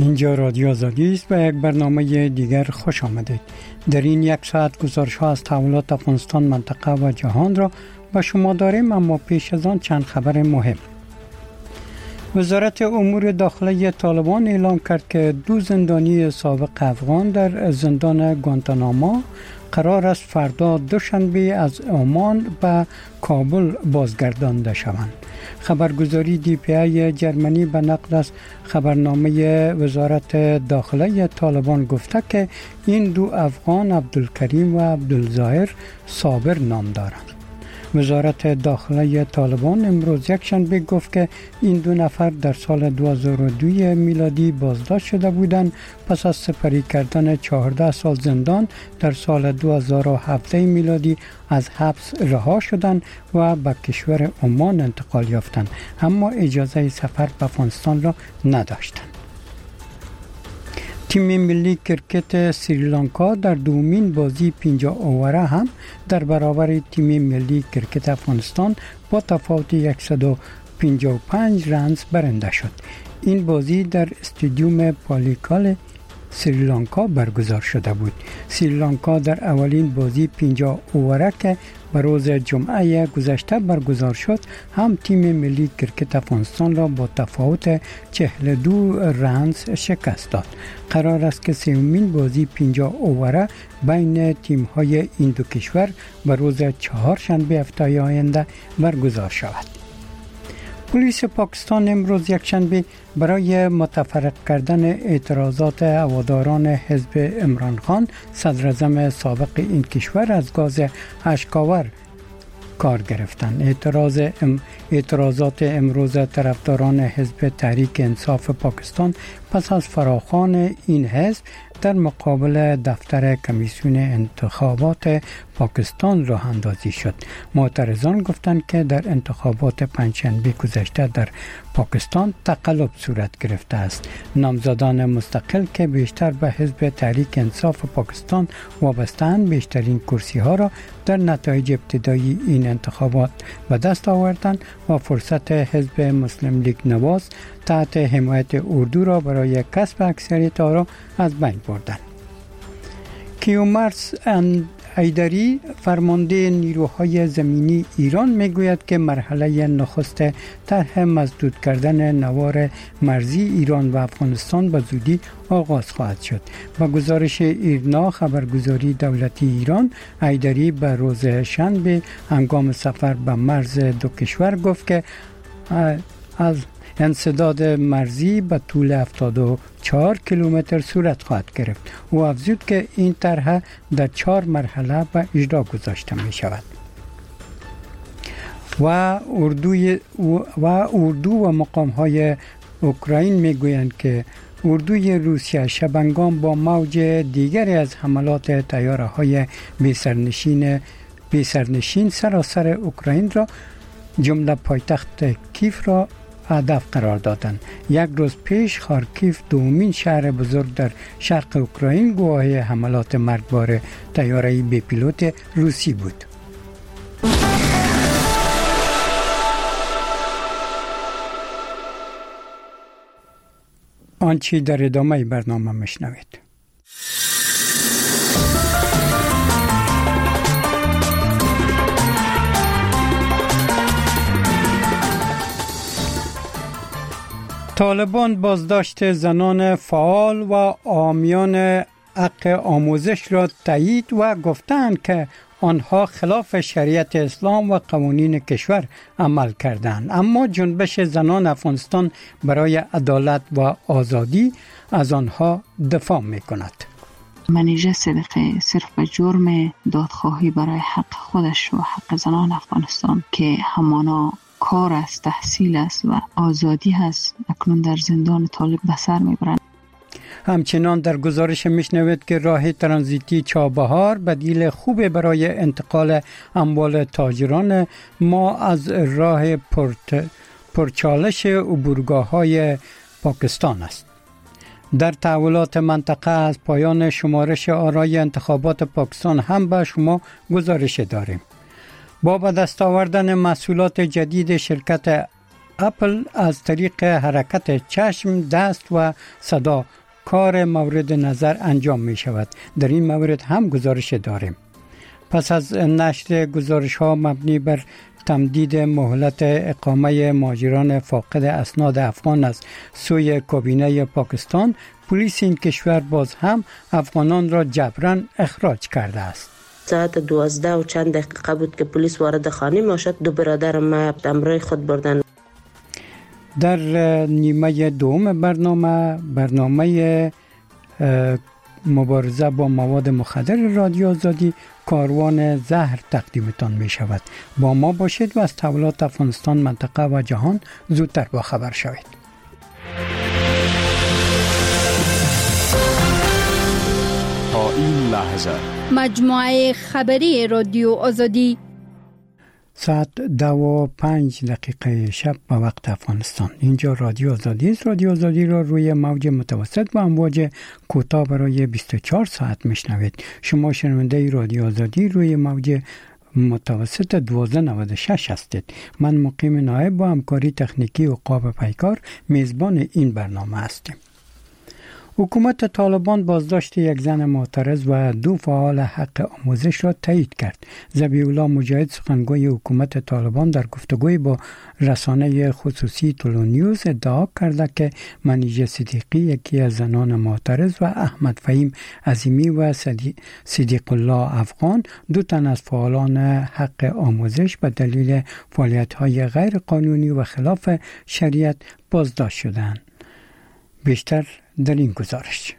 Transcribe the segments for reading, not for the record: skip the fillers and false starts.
اینجا رادیو آزادی است و یک برنامه دیگر خوش آمدید. در این یک ساعت گزارش‌ها از تحولات افغانستان، منطقه و جهان را به شما داریم، اما پیش از آن چند خبر مهم. وزارت امور داخلی طالبان اعلام کرد که 2 زندانی سابق افغان در زندان گوانتاناما قرار است فردا دوشنبه از عمان به کابل بازگردانده شوند. خبرگزاری DPA جرمنی به نقل از خبرنامه وزارت داخلی طالبان گفته که این 2 افغان عبدالکریم و عبدالظاهر صابر نام دارند. وزارت داخلی طالبان امروز یکشنبه گفت که این 2 نفر در سال 2002 میلادی بازداشت شده بودند، پس از سپری کردن 14 سال زندان در سال 2017 میلادی از حبس رها شدند و به کشور عمان انتقال یافتند، اما اجازه سفر به افغانستان را نداشتند. تیم ملی کرکت سریلانکا در دومین بازی 50 اووره هم در برابر تیم ملی کرکت افغانستان با تفاوت 155 رنز برنده شد. این بازی در استادیوم پالیکال سریلانکا برگزار شده بود. سریلانکا در اولین بازی 50 اووره که به روز جمعه گذشته برگزار شد، هم تیم ملی کرکت افغانستان را با تفاوت 42 رنز شکست داد. قرار است که سومین بازی 50 اووره بین تیم های این دو کشور به روز چهارشنبه هفته آینده برگزار شود. پلیس پاکستان امروز یکشنبه برای متفرق کردن اعتراضات هواداران حزب عمران خان صدر اعظم سابق این کشور از گاز اشک‌آور کار گرفتند. اعتراضات امروز طرفداران حزب تحریک انصاف پاکستان پس از فراخوان این حزب در مقابل دفتر کمیسیون انتخابات پاکستان راه اندازی شد. معترضان گفتند که در انتخابات پنجشنبه گذشته در پاکستان تقلب صورت گرفته است. نامزدان مستقل که بیشتر به حزب تحریک انصاف پاکستان وابسته‌اند بیشترین کرسی ها را در نتایج ابتدایی این انتخابات به دست آوردند و فرصت حزب مسلم لیگ نواز تحت حمایت اردو را برای کسب اکثریت آرا از بین بردند. کیومرث حیدری فرمانده نیروهای زمینی ایران میگوید که مرحله نخست طرح مسدود کردن نوار مرزی ایران و افغانستان به زودی آغاز خواهد شد. با گزارش ایرنا خبرگزاری دولتی ایران، حیدری به روز شنبه هنگام سفر به مرز دو کشور گفت که از انسداد مرزی به طول 74 کیلومتر صورت خواهد گرفت. او افزود که این طرح در 4 مرحله به اجرا گذاشته می شود. و اردو و مقام های اوکراین می گویند که اردوی روسیه شبنگام با موج دیگری از حملات طیاره های بی‌سرنشین سراسر اوکراین را جمله پایتخت کیف را هدف قرار دادند. یک روز پیش خارکیف دومین شهر بزرگ در شرق اوکراین گواه حملات مرگبار طیاره بی پیلوت روسی بود. آنچه در ادامه برنامه میشنوید. طالبان بازداشت زنان فعال و حامیان حق آموزش را تایید و گفتند که آنها خلاف شریعت اسلام و قوانین کشور عمل کردند، اما جنبش زنان افغانستان برای عدالت و آزادی از آنها دفاع می‌کند. منیژه صدقه صرف به جرم دادخواهی برای حق خودش و حق زنان افغانستان که همانا کار است، تحصیل است و آزادی هست، اکنون در زندان طالب به سر میبرند. همچنان در گزارش میشنوید که راه ترانزیتی چابهار بدیل خوب برای انتقال اموال تاجران ما از راه پرچالش عبورگاه‌های پاکستان است. در تحولات منطقه از پایان شمارش آرای انتخابات پاکستان هم به شما گزارش داریم. با به دست آوردن محصولات جدید شرکت اپل از طریق حرکت چشم، دست و صدا کار مورد نظر انجام می شود. در این مورد هم گزارش داریم. پس از نشر گزارش ها مبنی بر تمدید مهلت اقامه مهاجران فاقد اسناد افغان از سوی کابینه پاکستان، پلیس این کشور باز هم افغانان را جبراً اخراج کرده است. ساعت 12 و چند دقیقه بود که پلیس وارد خانه ما شد. دو برادر ما همراه خود بردن. در نیمه دوم برنامه مبارزه با مواد مخدر رادیو آزادی کاروان زهر تقدیمتان می شود. با ما باشید و از تحولات افغانستان، منطقه و جهان زودتر با خبر شوید. تا این لحظه مجموعه خبری رادیو آزادی ساعت 2:05 شب به وقت افغانستان. اینجا رادیو آزادی است. رادیو آزادی را روی موج متوسط و امواج کوتاه برای 24 ساعت میشنوید. شما شنونده رادیو آزادی روی موج متوسط 1296 هستید. من مقیم نایب با همکاری تکنیکی عقاب پیکار میزبان این برنامه هستیم. حکومت طالبان بازداشت یک زن معترض و دو فعال حق آموزش را تایید کرد. ذبیح الله مجاهد سخنگوی حکومت طالبان در گفتگوی با رسانه خصوصی تولونیوز ادعا کرده که منیژه صدیقی، یکی از زنان معترض، و احمد فهیم عظیمی و صدیق الله افغان، دو تن از فعالان حق آموزش به دلیل فعالیت‌های غیر قانونی و خلاف شریعت بازداشت شدند. بیشتر در این گزارش.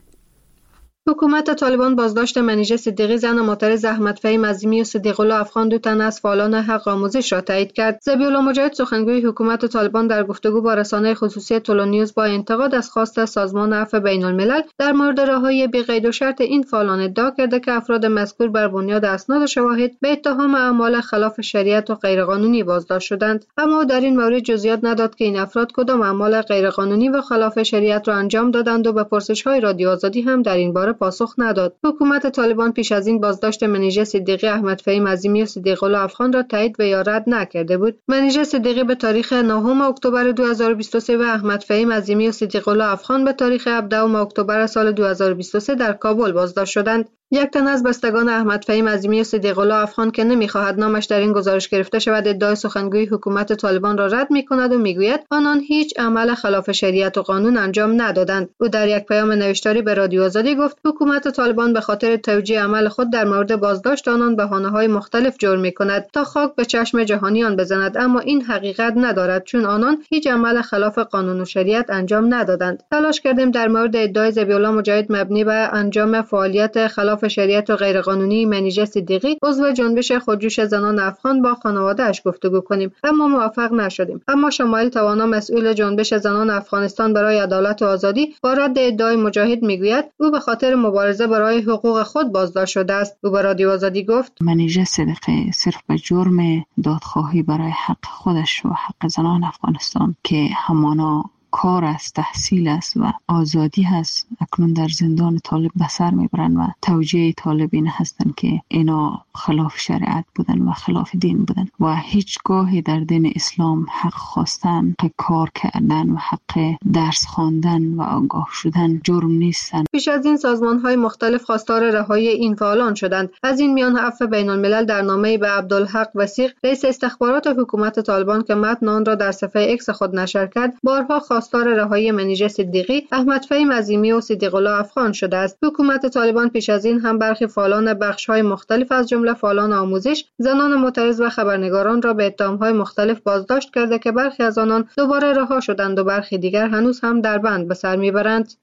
حکومت طالبان بازداشت منیژه صدیقی، زن معترض، احمد فهیم عظیمی و صدیق الله افغان، دو تن از فعالان حق آموزش را تایید کرد. ذبیح الله مجاهد سخنگوی حکومت طالبان در گفتگو با رسانه خصوصی تولونیوز با انتقاد از خواست سازمان عفو بین الملل در مورد رهایی بی قید و شرط این فعالان ادعا کرده که افراد مذکور بر بنیاد اسناد و شواهد به اتهام اعمال خلاف شریعت و غیرقانونی بازداشت شدند، اما در این مورد جزئیات نداد که این افراد کدام اعمال غیرقانونی و خلاف شریعت را انجام دادند و به پرسش‌های رادیو آزادی هم در این باره پاسخ نداد. حکومت طالبان پیش از این بازداشت منیژه صدیقی، احمد فهیم عظیمی و صدیق الله افغان را تایید و یا رد نکرده بود. منیژه صدیقی به تاریخ 9 اکتبر 2023 و احمد فهیم عظیمی و صدیق الله افغان به تاریخ 17 اکتبر سال 2023 در کابل بازداشت شدند. یک تن از بستگان احمد فهیم عظیمی و صدیق الله افغان که نمی‌خواهد نامش در این گزارش گرفته شود، ادعای سخنگوی حکومت طالبان را رد می‌کند و میگوید آنان هیچ عمل خلاف شریعت و قانون انجام ندادند. او در یک پیام نوشتاری به رادیو آزادی گفت حکومت طالبان به خاطر توجیه عمل خود در مورد بازداشت آنان بهانه‌های مختلف جور می‌کند تا خاک به چشم جهانیان بزند، اما این حقیقت ندارد، چون آنان هیچ عمل خلاف قانون و شریعت انجام ندادند. تلاش کردیم در مورد ادعای ذبیح الله مجاهد مبنی بر انجام فعالیت خلاف شریعت و غیرقانونی منیژه صدیقی، عضو جنبش خودجوش زنان افغان، با خانواده‌اش گفتگو کنیم، اما موفق نشدیم. اما شمایل توانا، مسئول جنبش زنان افغانستان برای عدالت و آزادی، با رد ادعای مجاهد میگوید او به خاطر مبارزه برای حقوق خود بازداشت شده است. او به رادیو آزادی گفت منیژه صدیقی صرف به جرم دادخواهی برای حق خودش و حق زنان افغانستان که همانا کار است، تحصیل است و آزادی هست، اکنون در زندان طالب به سر میبرند و توجیه طالبین هستند که اینا خلاف شریعت بودن و خلاف دین بودن و هیچگاهی در دین اسلام حق خواستن، حق کار کردن و حق درس خواندن و آگاه شدن جرم نیستند. پیش از این سازمان‌های مختلف خواستار رهایی این فعالان شدند. از این میان عفو بین الملل در نامه‌ای به عبدالحق وثیق، رئیس استخبارات حکومت طالبان که متن آن را در صفحه ایکس خود نشر کرد، بارها خواستار رهایی منیژه صدیقی، احمد فهیم عظیمی و صدیق الله افغان شده است. حکومت طالبان پیش از این هم برخی فعالان بخش‌های مختلف از جمله فعالان آموزش، زنان معترض و خبرنگاران را به اتهام‌های مختلف بازداشت کرده که برخی از آنان دوباره رها شدند و برخی دیگر هنوز هم در بند به سر میبرند.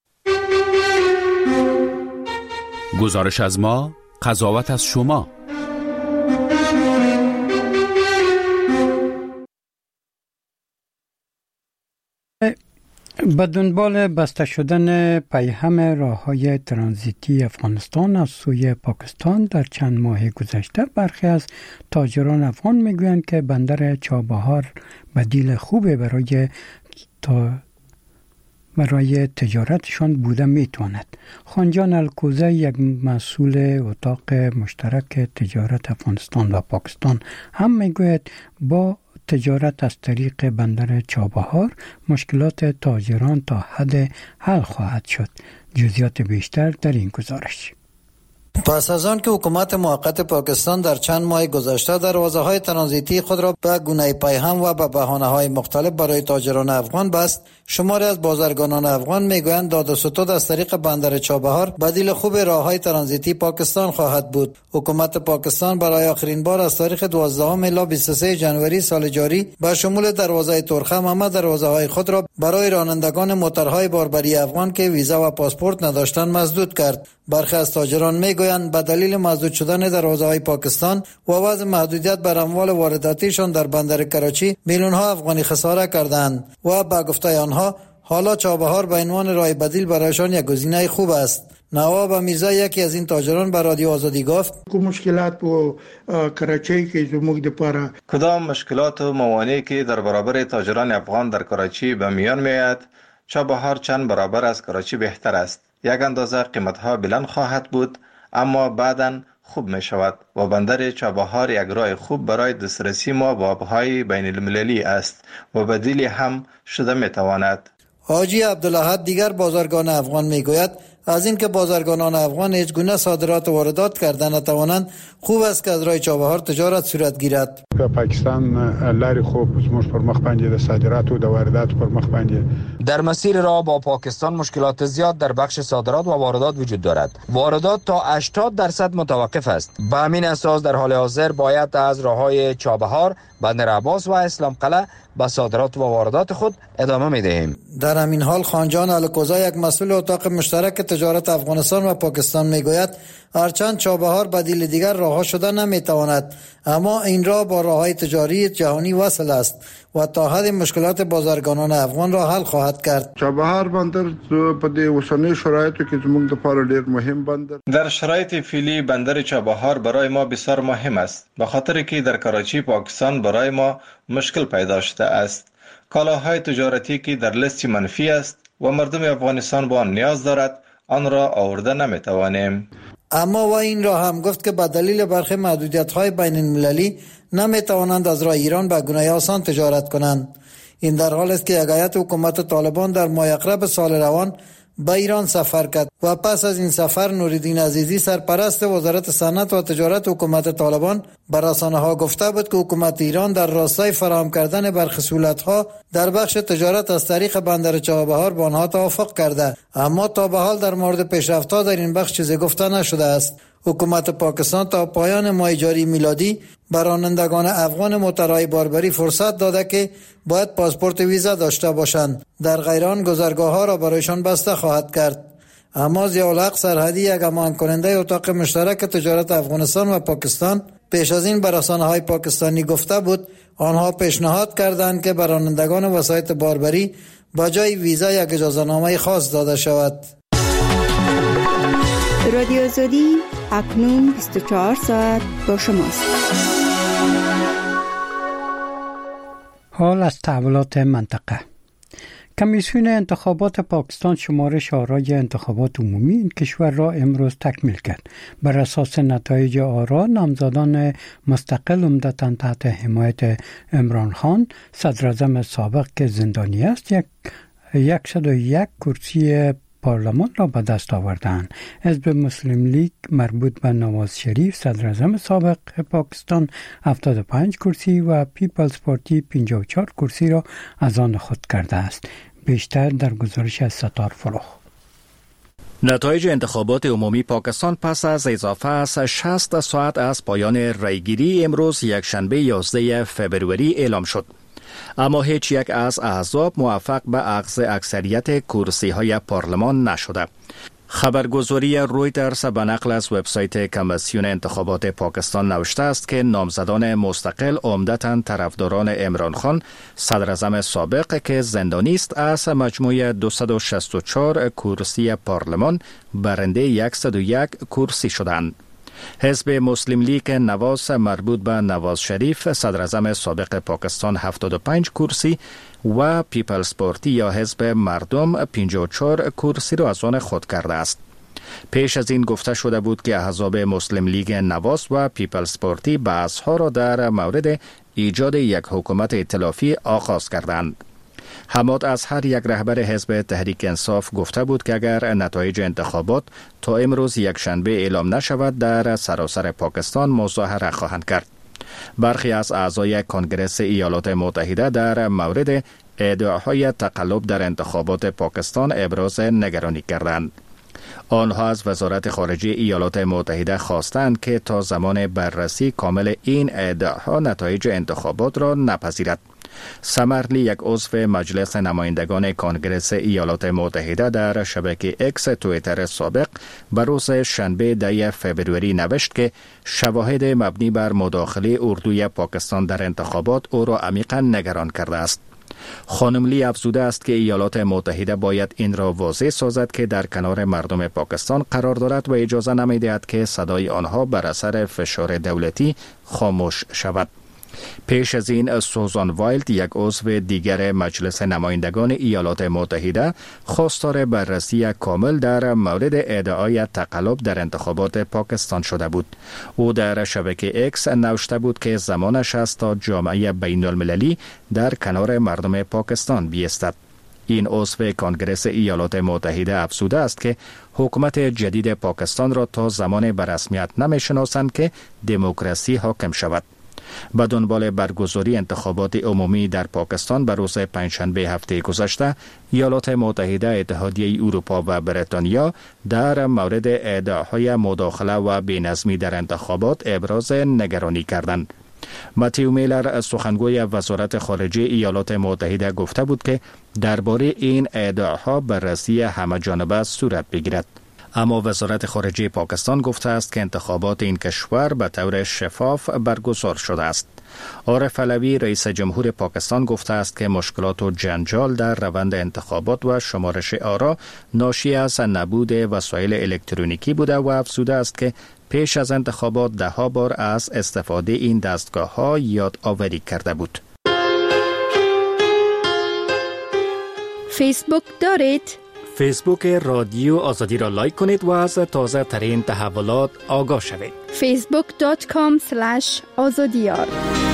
گزارش از ما، قضاوت از شما. به دنبال بسته شدن پیهم راه‌های ترانزیتی افغانستان از سوی پاکستان در چند ماه گذشته، برخی از تاجران افغان میگویند که بندر چابهار بدیل خوبی برای تجارتشان بوده میتواند. خانجان الکوزه، یک مسئول اتاق مشترک تجارت افغانستان و پاکستان، هم میگوید با تجارت از طریق بندر چابهار مشکلات تاجران تا حد حل خواهد شد. جزئیات بیشتر در این گزارش. پس از آن که حکومت موقت پاکستان در چند ماه گذشته دروازه‌های ترانزیتی خود را به گونه پیهم و به بهانه‌های مختلف برای تاجران افغان بست، شماری از بازرگانان افغان میگویند داد و ستد از طریق بندر چابهار بدیل خوب راه‌های ترانزیتی پاکستان خواهد بود. حکومت پاکستان برای آخرین بار از تاریخ 12 الی 23 جنوری سال جاری به شمول دروازه ترخم همه دروازه‌های خود را برای رانندگان موترهای باربری افغان که ویزا و پاسپورت نداشتند مسدود کرد. برخی از تاجران میگویند به دلیل مسدود شدن دروازه‌های پاکستان و وضع محدودیت بر اموال وارداتیشان در بندر کراچی میلیون‌ها افغانی خساره کردند و به گفته آنها حالا چابهار به عنوان راه بدیل برایشان یک گزینه خوب است. نواب میرزا یکی از این تاجران به رادیو آزادی گفت مشکلات و کراچی که زموږ د پاره کدام مشکلات و موانعی که در برابر تاجران افغان در کراچی به میان میآید، چابهار چند برابر از کراچی بهتر است. یک اندازه قیمت‌ها بلند خواهد بود، اما بعداً خوب می شود و بندر چابهار یک راه خوب برای دسترسی ما به آبهای بین المللی است و بدیلی هم شده می تواند. حاجی عبدالاحد دیگر بازرگان افغان می گوید از اینکه بازرگانان افغان هیچ گونه صادرات و واردات کردن نتوانند، خوب است که از راه چابهار تجارت صورت گیرد. پاکستان لاری خوب زموږ پر مخ باندې د صادرات و د واردات پر مخ باندې در مسیر راه با پاکستان مشکلات زیاد در بخش صادرات و واردات وجود دارد. واردات تا 80% متوقف است. به همین اساس در حال حاضر باید از راههای چابهار، بندر عباس و اسلام قلعه به صادرات و واردات خود ادامه می‌دهیم. در همین حال خانجان الکوزا یک مسئول اتاق مشترک تجارت افغانستان و پاکستان میگوید هرچند چابهار بدیل دیگر راه شده نمیتواند، اما این راه با راههای تجاری جهانی وصل است و تا حد مشکلات بازرگانان افغان را حل خواهد کرد. چابهار بندر په دې اوسنۍ شرایطو کې زموږ لپاره ډېر مهم بندر. در شرایط فعلی بندر چابهار برای ما بسیار مهم است، به خاطر که در کراچی پاکستان برای ما مشکل پیدا شده است. کالاهای تجارتی که در لیست منفی است و مردم افغانستان با آن نیاز دارد، آن را آورده نمیتوانیم. اما و این را هم گفت که به دلیل برخی محدودیت‌های بین المللی نمیتوانند از راه ایران به گونه آسان تجارت کنند. این در حال است که یک هیئت حکومت طالبان در ماه اقرب سال روان به ایران سفر کرد و پس از این سفر نوری‌الدین عزیزی سرپرست وزارت صنعت و تجارت حکومت طالبان به رسانه‌ها گفته بود که حکومت ایران در راستای فراهم کردن برخی سهولت‌ها در بخش تجارت از طریق بندر چابهار با آنها توافق کرده، اما تا به حال در مورد پیشرفت‌ها در این بخش چیزی گفته نشده است. حکومت پاکستان تا پایان ماه جاری میلادی بر رانندگان افغان موترهای باربری فرصت داده که باید پاسپورت ویزا داشته باشند، در غیر آن گذرگاه‌ها را برایشان بسته خواهد کرد. اما ضیاءالحق سرحدی یک همان کننده اتاق مشترک تجارت افغانستان و پاکستان پیش از این به رسانه‌های پاکستانی گفته بود آنها پیشنهاد کردند که بر رانندگان وسایط باربری با جای ویزا یک اجازه‌نامه خاص داده شود. رادیو آزادی اکنون 24 ساعت با شماست. حال از تحولات منطقه. کمیسیون انتخابات پاکستان شمارش آرای انتخابات عمومی این کشور را امروز تکمیل کرد. بر اساس نتایج آرا نامزدان مستقل عمدتاً تحت حمایت عمران خان صدراعظم سابق که زندانی است 101 کرسی پارلمان را به دست آوردند. حزب مسلم لیگ مربوط به نواز شریف صدراعظم سابق پاکستان 75 کرسی و پیپلز پارتی 54 کرسی را از آن خود کرده است. بیشتر در گزارش از ستار فروخ. نتایج انتخابات عمومی پاکستان پس از اضافه از 60 ساعت از پایان رایگیری امروز یکشنبه 11 فوریه اعلام شد. اما هیچ یک از احزاب موفق به اخذ اکثریت کرسی های پارلمان نشده. خبرگزاری رویترز به نقل از وبسایت کمیسیون انتخابات پاکستان نوشته است که نامزدان مستقل عمدتاً طرفداران عمران خان صدراعظم سابق که زندانی است از مجموع 264 کرسی پارلمان برنده 101 کرسی شدند. حزب مسلم لیگ نواز مربوط به نواز شریف صدراعظم سابق پاکستان 75 کرسی و پیپلز پارتی یا حزب مردم 54 کرسی را از آن خود کرده است. پیش از این گفته شده بود که احزاب مسلم لیگ نواز و پیپلز پارتی بحث‌ها را در مورد ایجاد یک حکومت ائتلافی آغاز کردند. حماد از هر یک رهبر حزب تحریک انصاف گفته بود که اگر نتایج انتخابات تا امروز یک شنبه اعلام نشود در سراسر پاکستان مظاهره خواهند کرد. برخی از اعضای کنگره ایالات متحده در مورد ادعاهای تقلب در انتخابات پاکستان ابراز نگرانی کردند. آنها از وزارت خارجه ایالات متحده خواستند که تا زمان بررسی کامل این ادعاها نتایج انتخابات را نپذیرد. سمرلی، یک عضو مجلس نمایندگان کنگره ایالات متحده، در شبکه اکس توییتر سابق بر روز شنبه 10 فوریه نوشت که شواهد مبنی بر مداخله اردوی پاکستان در انتخابات او را عمیقا نگران کرده است. خانم لی افزوده است که ایالات متحده باید این را واضح سازد که در کنار مردم پاکستان قرار دارد و اجازه نمی‌دهد که صدای آنها بر اثر فشار دولتی خاموش شود. پیش از این سوزان وایلد، یک عضو دیگر مجلس نمایندگان ایالات متحده، خواستار بررسی کامل در مورد ادعای تقلب در انتخابات پاکستان شده بود. او در شبکه اکس نوشته بود که زمانش است تا جامعه بین المللی در کنار مردم پاکستان بیستد. این عضو کنگره ایالات متحده افزوده است که حکومت جدید پاکستان را تا زمان به رسمیت نمی‌شناسند که دموکراسی حاکم شود. به دنبال برگزاری انتخابات عمومی در پاکستان به روز پنجشنبه هفته گذشته، ایالات متحده، اتحادیه اروپا و بریتانیا در مورد ادعاهای مداخله و بی‌نظمی در انتخابات ابراز نگرانی کردند. متیو میلر، سخنگوی وزارت خارجه ایالات متحده، گفته بود که درباره این ادعاها بررسی همه‌جانبه صورت بگیرد. اما وزارت خارجه پاکستان گفته است که انتخابات این کشور به طور شفاف برگزار شده است. عارف علوی، رئیس جمهور پاکستان، گفته است که مشکلات و جنجال در روند انتخابات و شمارش آرا ناشی از نبود وسایل الکترونیکی بوده و افزوده است که پیش از انتخابات 10 بار از استفاده این دستگاه‌ها یادآوری کرده بود. فیسبوک دارید؟ فیسبوک رادیو آزادی را لایک کنید و از تازه ترین تحولات آگاه شوید. facebook.com/azadiyar.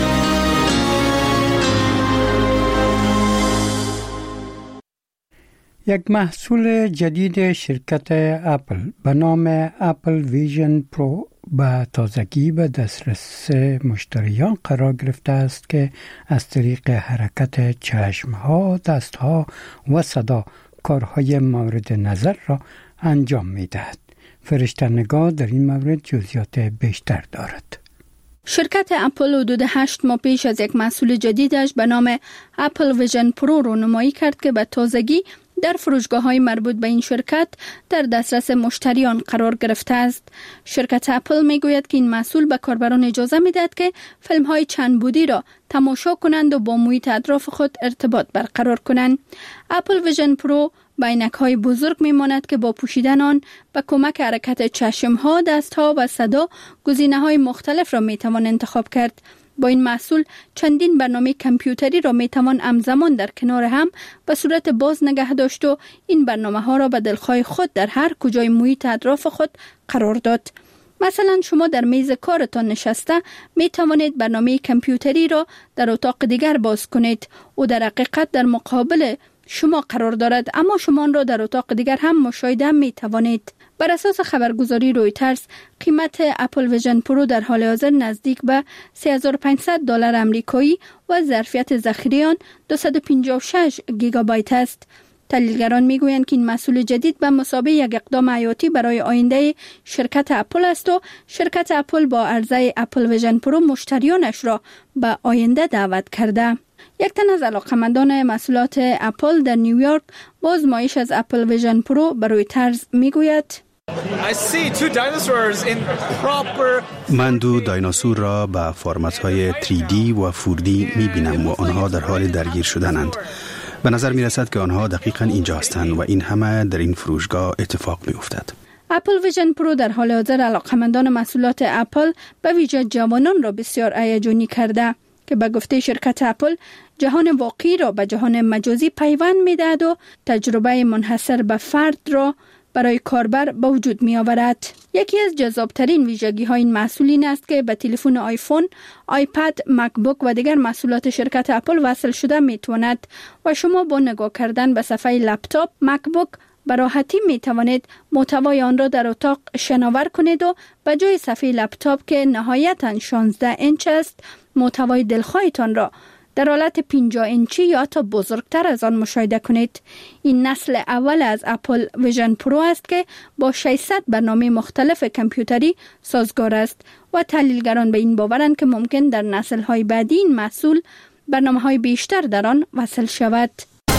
یک محصول جدید شرکت اپل به نام اپل ویژن پرو به تازگی به دسترس مشتریان قرار گرفته است که از طریق حرکت چشمها، دستها و صدا کارهای مورد نظر را انجام می‌دهد. فرشته‌نگار در این مورد جزئیات بیشتر دارد. شرکت اپل حدود 8 ماه پیش از یک محصول جدیدش به نام اپل ویژن پرو رونمایی کرد که به تازگی در فروشگاه‌های مربوط به این شرکت در دسترس مشتریان قرار گرفته است. شرکت اپل میگوید که این محصول به کاربران اجازه می‌دهد که فیلم‌های چند بعدی را تماشا کنند و با محیط اطراف خود ارتباط برقرار کنند. اپل ویژن پرو به عینک‌های بزرگ می‌ماند که با پوشیدن آن به کمک حرکت چشم‌ها، دست‌ها و صدا گزینه‌های مختلف را می‌توان انتخاب کرد. با این محصول چندین برنامه کامپیوتری را میتوان همزمان در کنار هم به صورت باز نگه داشت و این برنامه ها را به دلخواه خود در هر کجای محیط اطراف خود قرار داد. مثلا شما در میز کارتان نشسته می توانید برنامه کامپیوتری را در اتاق دیگر باز کنید او در حقیقت در مقابل شما قرار دارد، اما شما آن را در اتاق دیگر هم مشاهده می توانید. بر اساس خبرگزاری رویترز، قیمت اپل ویژن پرو در حال حاضر نزدیک به $3500 آمریکایی و ظرفیت ذخیره آن 256 گیگابایت است. تحلیلگران میگویند که این محصول جدید به مثابه یک اقدام حیاتی برای آینده شرکت اپل است و شرکت اپل با عرضه اپل ویژن پرو مشتریانش را به آینده دعوت کرده. یک تن از علاقه‌مندان محصولات اپل در نیویورک با آزمایش از اپل ویژن پرو به رویترز میگوید: من دو دایناسور را به فرمت‌های 3D و 4D می‌بینم و آنها در حال درگیر شدنند. به نظر می‌رسد که آنها دقیقاً اینجا هستند و این همه در این فروشگاه اتفاق می‌افتد. اپل ویژن پرو در حال حاضر علاقه‌مندان محصولات اپل به ویژه جوانان را بسیار هیجانی کرده که به گفته شرکت اپل جهان واقعی را به جهان مجازی پیوند می‌دهد و تجربه منحصر به فرد را برای کاربر به وجود می آورد. یکی از جذابترین ویژگی های این محصول این است که به تلفن آیفون، آیپد، مکبوک و دیگر محصولات شرکت اپل وصل شده می تواند و شما با نگاه کردن به صفحه لپتاپ مکبوک به راحتی می توانید محتوای آن را در اتاق شناور کنید و به جای صفحه لپتاپ که نهایتاً 16 اینچ است، محتوای دلخواهتان را در حالت 50 اینچی یا حتی بزرگتر از آن مشاهده کنید. این نسل اول از اپل ویژن پرو است که با 600 برنامه مختلف کامپیوتری سازگار است و تحلیلگران به این باورند که ممکن در نسل‌های بعدی این محصول برنامه‌های بیشتر در آن وصل شود.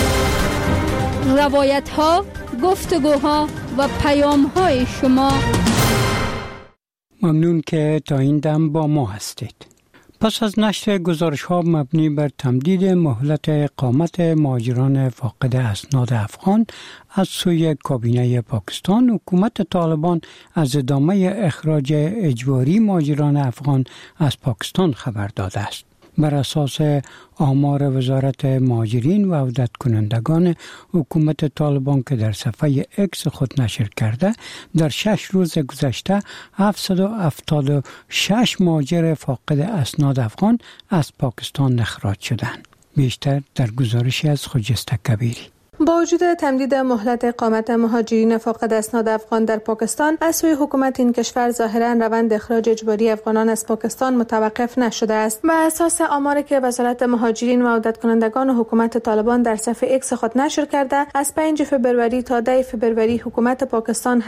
روایت‌ها، گفتگوها و پیام‌های شما. ممنون که تا این دم با ما هستید. پس از نشر گزارش‌ها مبنی بر تمدید مهلت اقامت مهاجران فاقد اسناد افغان از سوی کابینه پاکستان، حکومت طالبان از ادامه اخراج اجباری مهاجران افغان از پاکستان خبر داده است. بر اساس آمار وزارت مهاجرین و عودت کنندگان حکومت طالبان که در صفحه اکس خود نشر کرده، در 6 روز گذشته 776 مهاجر فاقد اسناد افغان از پاکستان اخراج شدند. بیشتر در گزارشی از خجسته کبیری. با وجود تمدید مهلت اقامت مهاجرین فاقد اسناد افغان در پاکستان، از سوی حکومت این کشور ظاهرا روند اخراج اجباری افغانان از پاکستان متوقف نشده است. بر اساس آماری که وزارت مهاجرین و عودت کنندگان حکومت طالبان در صفحه اکس خود نشر کرده، از 5 فبروری تا 10 فبروری حکومت پاکستان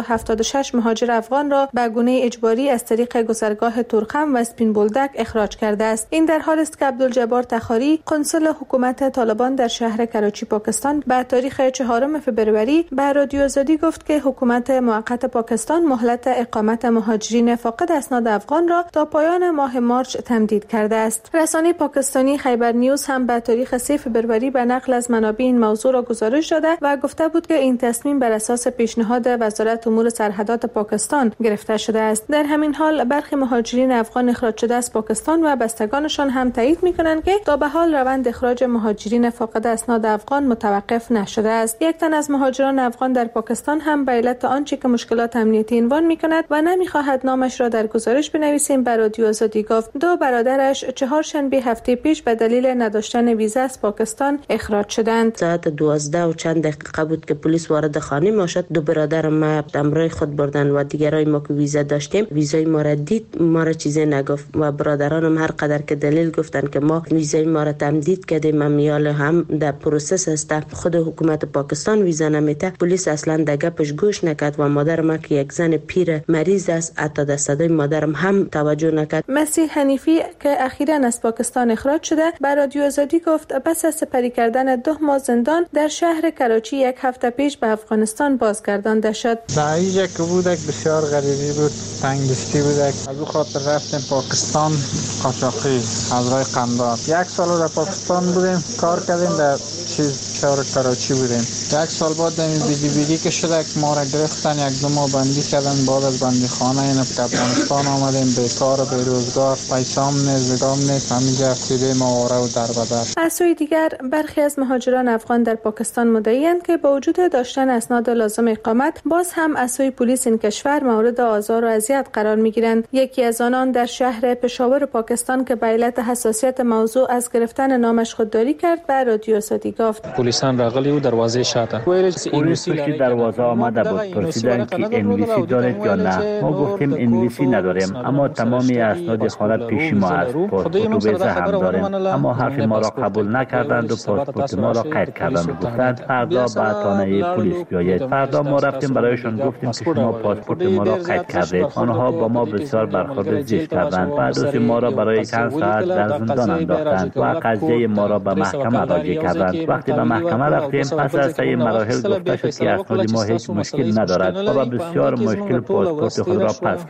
776 مهاجر افغان را به گونه اجباری از طریق گذرگاه تورخم و اسپین بولدک اخراج کرده است. این در حالی است که عبدالجبار تخاری، قنصل حکومت طالبان در شهر کراچی پاکستان، به تاریخ 4 فبروری به رادیو آزادی گفت که حکومت موقت پاکستان مهلت اقامت مهاجرین فاقد اسناد افغان را تا پایان ماه مارچ تمدید کرده است. رسانه پاکستانی خیبر نیوز هم به تاریخ 3 فبروری به نقل از منابع این موضوع را گزارش داده و گفته بود که این تصمیم بر اساس پیشنهاد وزارت امور سرحدات پاکستان گرفته شده است. در همین حال برخی مهاجرین افغان اخراج شده از پاکستان و بستگانشان هم تایید می‌کنند که تا به حال روند اخراج مهاجرین فاقد اسناد افغان متوقف نشده است. یک تن از مهاجران افغان در پاکستان هم به علت آنچه که مشکلات امنیتی عنوان می‌کند و نمی‌خواهد نامش را در گزارش بنویسیم به رادیو آزادی گفت 2 برادرش 4 شنبه هفته پیش به دلیل نداشتن ویزا از پاکستان اخراج شدند. ساعت 12 و چند دقیقه بود که پلیس وارد خانه ما شد. 2 برادر ما همراه خود بردن و دیگرای ما که ویزا داشتیم، ویزای ما را دید، ما را چیزی نگفت و برادرانم هر قدر که دلیل گفتن که ما ویزای ما را تمدید کردیم، امیال هم در پروسس است. خود حکومت پاکستان ویزا نمیده. پلیس اصلا در گپش گوش نکرد و مادر ما که یک زن پیر مریض است، حتی در صدای مادرم هم توجه نکرد. مسیح حنیفی که اخیراً از پاکستان اخراج شده به رادیو آزادی گفت پس از سپری کردن 2 ماه زندان در شهر کراچی 1 هفته پیش به افغانستان بازگردانده شد. اینجا که بودک بسیار غریبی بود، تنگدستی بودک، از او خاطر رفتیم پاکستان قاچاقی از راه قندار. 1 سال در پاکستان بودیم، کار کردیم در شهر کراچی بودیم. 1 سال بعد در بیدی که شده ما را گرفتن، 1-2 ماه بندی کردن. بعد از بندی خانه این افغانستان آمدیم، بیکار و بیروزگار، پیسام نیست، زگام نیست، همینجا افتیده ما آره و در بدر. از سوی دیگر برخی از مهاجران افغان در پاکستان مدعی‌اند که با وجود داشتن اسناد لازم اقامت، باز هم از سوی پلیس این کشور مورد آزار و اذیت قرار می‌گیرند. یکی از آنان در شهر پشاور پاکستان که به علت حساسیت موضوع از گرفتن نامش خودداری کرد به رادیو آزادی گفت پلیسان راغلی و دروازه شاته. پلیس پشت دروازه آمده بود، پرسیدن که انگلیسی دارید یا نه. ما گفتیم انگلیسی نداریم، اما تمامی اسناد خانه پیش ما است. پاسپورت و ویزا هم داریم، اما حرف ما را قبول نکردند و پاسپورت ما را قید کردند و گفتند فردا به تانه پلیس بیایید. فردا ما رفتیم برایشان گفتیم که شما پاسپورت ما را قید کردید. آنها با ما بسیار برخورد زشت کردند. بعد از ما را برای چند ساعت در زندان انداختند و قضیه ما را به محکمه راجع کردند. وقتی به محکمه رفتیم، پس از طی مراحل گفته شد که اسناد ما هیچ مشکل ندارد و با بسیار مشکل پاسپورت خود را پس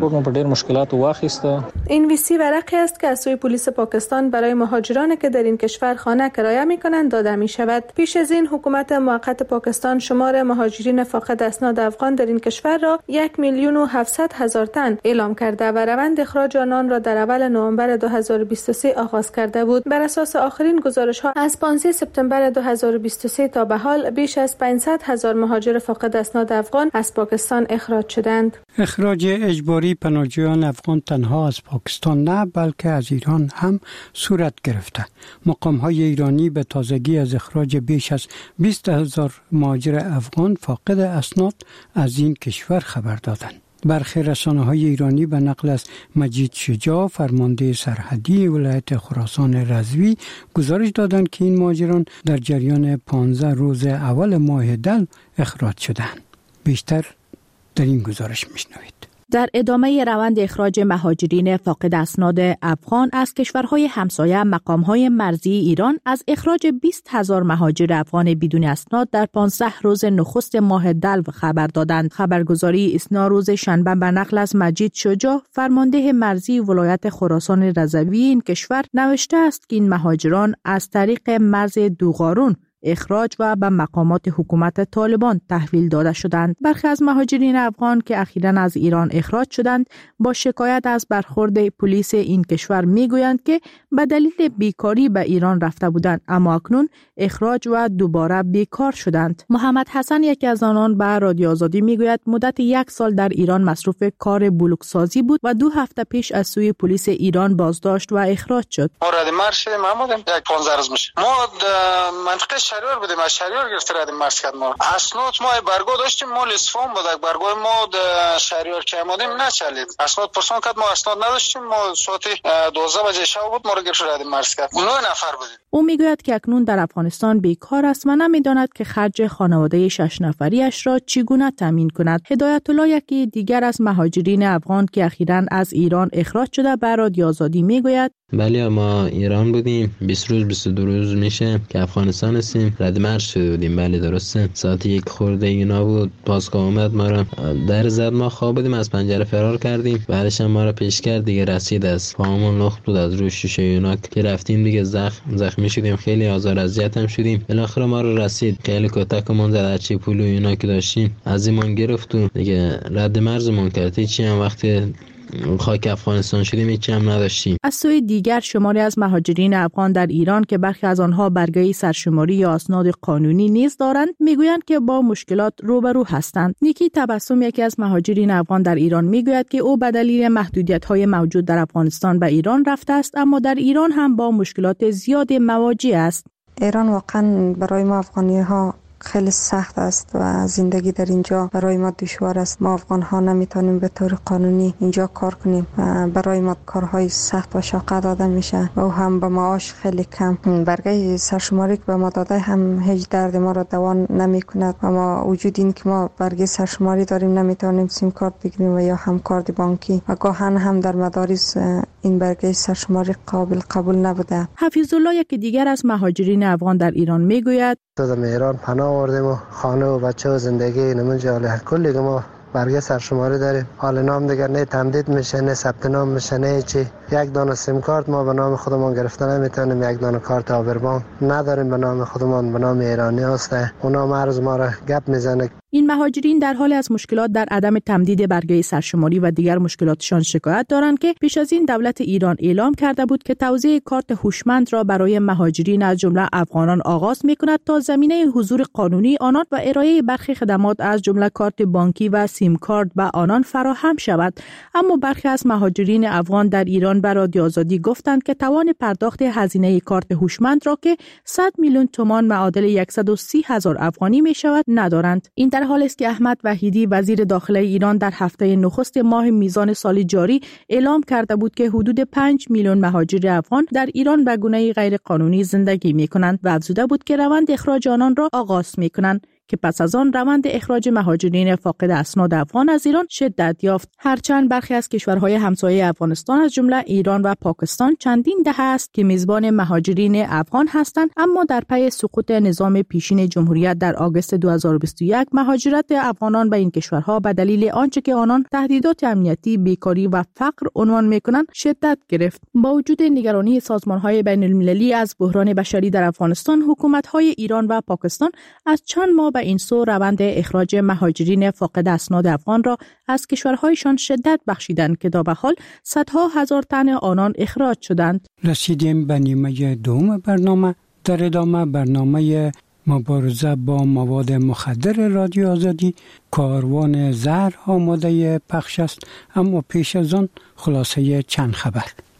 گرفتیم. این ویسی ورقی است که از سوی پلیس پاکستان برای مهاجرانی که در این کشور خانه کرایه می‌کنند داده می‌شود. پیش از این حکومت موقت پاکستان شمار مهاجرین فاقد اسناد افغان در این کشور را 1,700,000 تن اعلام کرده و روند اخراج آنان را در اول نوامبر 2023 آغاز کرده بود. بر اساس آخرین گزارش‌ها از 15 سپتامبر دسامبر 2023 تا به حال بیش از 500,000 مهاجر فاقد اسناد افغان از پاکستان اخراج شدند. اخراج اجباری پناهجویان افغان تنها از پاکستان نه بلکه از ایران هم صورت گرفته. مقام‌های ایرانی به تازگی از اخراج بیش از 20,000 مهاجر افغان فاقد اسناد از این کشور خبر دادند. برخی رسانه‌های ایرانی به نقل از مجید شجاع فرمانده سرحدی ولایت خراسان رضوی گزارش دادند که این مهاجران در جریان 15 روز اول ماه دل اخراج شدند. بیشتر در این گزارش میشنوید. در ادامه روند اخراج مهاجرین فاقد اسناد افغان از کشورهای همسایه، مقام‌های مرزی ایران از اخراج 20,000 مهاجر افغان بدون اسناد در 15 روز نخست ماه دلو خبر دادند. خبرگزاری اسنا روز شنبه به نقل از مجید شجاع فرمانده مرزی ولایت خراسان رضوی این کشور نوشته است که این مهاجران از طریق مرز دوغارون اخراج و به مقامات حکومت طالبان تحویل داده شدند. برخی از مهاجرین افغان که اخیراً از ایران اخراج شدند با شکایت از برخورد پلیس این کشور میگویند که به دلیل بیکاری به ایران رفته بودند اما اکنون اخراج و دوباره بیکار شدند. محمد حسن یکی از آنان به رادیو آزادی میگوید مدت 1 سال در ایران مصروف کار بلوکسازی بود و 2 هفته پیش از سوی پلیس ایران بازداشت و اخراج شد. مورد مرز شدیم محمد 15 روز میشه. ما منطقه شهریار بودیم، از شهریار گرفته رفتیم مرز کرد. ما اسناد ما برگو داشتیم، ما اصفهان بود، برگو ما شهریار که آمدیم نچلید. اسناد پرسان کرد، ما اسناد نداشتیم، ما ساعت 12 بجه شب بود ما رو گرفته رفتیم مرز کرد. 9 نفر بودیم. او میگوید که اکنون در افغانستان بیکار است و نمیداند که خرج خانواده 6 نفریش را چگونه تامین کند. هدایت الله یکی دیگر از مهاجرین افغان که اخیراً از ایران اخراج شده به رادیو آزادی میگوید بله ما ایران بودیم 20 روز 22 روز میشه که افغانستان هستیم، رد مرز شده بودیم. بله درسته، ساعت 1 خورده اینا بود، پاسگاه اومد ما را در زد، ما خواب بودیم از پنجره فرار کردیم، بعدش هم ما را پیش کرد دیگه، رسید از پامون لخت بود از روی شیشه اینا که رفتیم دیگه زخمی شدیم، خیلی آزار اذیت هم شدیم. بالاخره ما را رسید، خیلی کتکمون زد، هرچی پول و اینا که داشتیم از ایمان گرفت و دیگه رد مرزمون کرد. هیچی هم وقتی خاک افغانستان شدیم هیچی هم نداشتیم. از سوی دیگر شماری از مهاجرین افغان در ایران که برخی از آنها برگه سرشماری یا اسناد قانونی نیز دارند میگویند که با مشکلات روبرو هستند. نیکی تبسم یکی از مهاجرین افغان در ایران میگوید که او به دلیل محدودیت‌های موجود در افغانستان به ایران رفته است اما در ایران هم با مشکلات زیاد مواجه است. ایران واقعا برای ما افغانی‌ها خیلی سخت است و زندگی در اینجا برای ما دشوار است. ما افغان ها نمیتونیم به طور قانونی اینجا کار کنیم و برای ما کارهای سخت و شاق داده میشه و هم به معاش خیلی کم. برگه سرشماری که به ما داده هم هیچ درد ما را دوا نمیکند و ما وجود این که ما برگه سرشماری داریم نمیتونیم سیم کارت بگیریم و یا هم کارت بانکی و گاهن هم در مدارس این برگه سرشماری قابل قبول نبوده. حفیظ الله یکی دیگر از مهاجرین افغان در ایران میگوید در ایران پناه آوردیم و خانه و بچه و زندگی نمونجا حاله کلی که ما برگه سرشماری داریم، حال نام دیگر نه تمدید میشه نه ثبت نام میشه نه چی. یک دانه سیم کارت ما به نام خودمان گرفته نمیتونیم، یک دانه کارت آبربان نداریم به نام خودمان، به نام ایرانی هسته. اونا مرز ما را گپ میزنه. این مهاجرین در حال از مشکلات در عدم تمدید برگه سرشماری و دیگر مشکلاتشان شکایت دارند که پیش از این دولت ایران اعلام کرده بود که توزیع کارت هوشمند را برای مهاجرین از جمله افغانان آغاز میکند تا زمینه حضور قانونی آنان و ارائه برخی خدمات از جمله کارت بانکی و سیم کارت به آنان فراهم شود. اما برخی از مهاجرین افغان در ایران به رادیو آزادی گفتند که توان پرداخت هزینه کارت هوشمند را که 100 میلیون تومان معادل 130,000 افغانی می شود ندارند. این در حالی است که احمد وحیدی وزیر داخله ایران در هفته نخست ماه میزان سال جاری اعلام کرده بود که حدود 5 میلیون مهاجر افغان در ایران به گونه غیر قانونی زندگی می کنند و افزوده بود که روند اخراج آنان را آغاز می کنند که پس از آن روند اخراج مهاجرین فاقد اسناد افغان از ایران شدت یافت. هرچند برخی از کشورهای همسایه افغانستان از جمله ایران و پاکستان چندین دهه است که میزبان مهاجرین افغان هستند، اما در پی سقوط نظام پیشین جمهوریت در آگوست 2021 مهاجرت افغانان به این کشورها به دلیل آنچه که آنان تهدیدات امنیتی، بیکاری و فقر عنوان می‌کنند شدت گرفت. با وجود نگرانی سازمان‌های بین‌المللی از بحران بشری در افغانستان، حکومت‌های ایران و پاکستان از چند ماه به این سو روند اخراج مهاجرین فاقد اسناد افغان را از کشورهایشان شدت بخشیدند که تا به حال صدها هزار تن آنان اخراج شدند. رسیدیم به نیمه دوم برنامه. در ادامه برنامه مبارزه با مواد مخدر رادیو آزادی کاروان زهر آماده پخش است، اما پیش از آن خلاصه چند خبر.